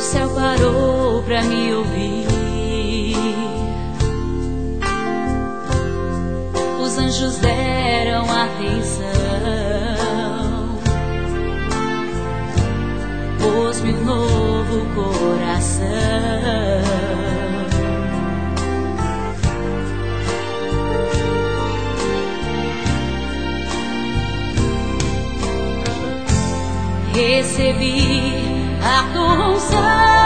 céu parou pra me ouvir. Os anjos deram atenção, pôs-me um novo coração. Recebi a tua unção.